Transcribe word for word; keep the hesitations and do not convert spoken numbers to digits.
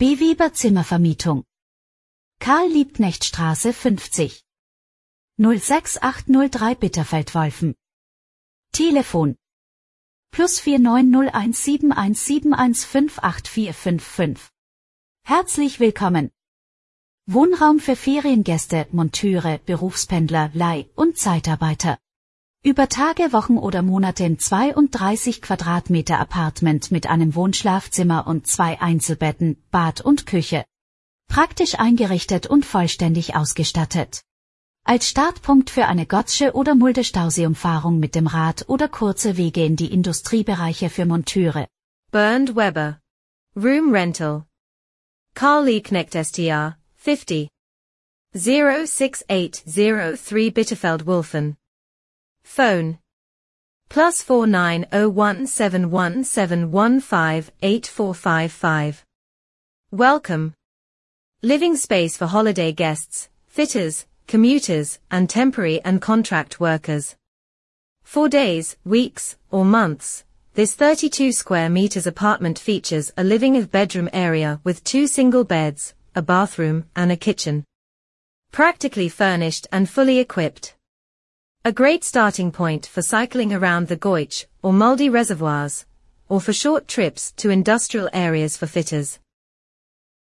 B. Weber Zimmervermietung. Karl-Liebknecht-Straße fünfzig. null sechs acht null drei Bitterfeld-Wolfen. Telefon. Plus vier neun null eins sieben eins sieben eins fünf acht vier fünf fünf. Herzlich willkommen. Wohnraum für Feriengäste, Monteure, Berufspendler, Leih- und Zeitarbeiter. Über Tage, Wochen oder Monate in zweiunddreißig Quadratmeter Apartment mit einem Wohnschlafzimmer und zwei Einzelbetten, Bad und Küche. Praktisch eingerichtet und vollständig ausgestattet. Als Startpunkt für eine Gottsche oder Mulde Stauseeumfahrung mit dem Rad oder kurze Wege in die Industriebereiche für Monteure. Bernd Weber. Room Rental. Karl-Liebknecht Straße fifty. zero six eight zero three Bitterfeld-Wolfen. Phone. Plus four nine oh one seven one seven one five eight four five five. Welcome. Living space for holiday guests, fitters, commuters, and temporary and contract workers. For days, weeks, or months, this thirty-two square meters apartment features a living and bedroom area with two single beds, a bathroom, and a kitchen. Practically furnished and fully equipped. A great starting point for cycling around the Goich or Mulde reservoirs, or for short trips to industrial areas for fitters.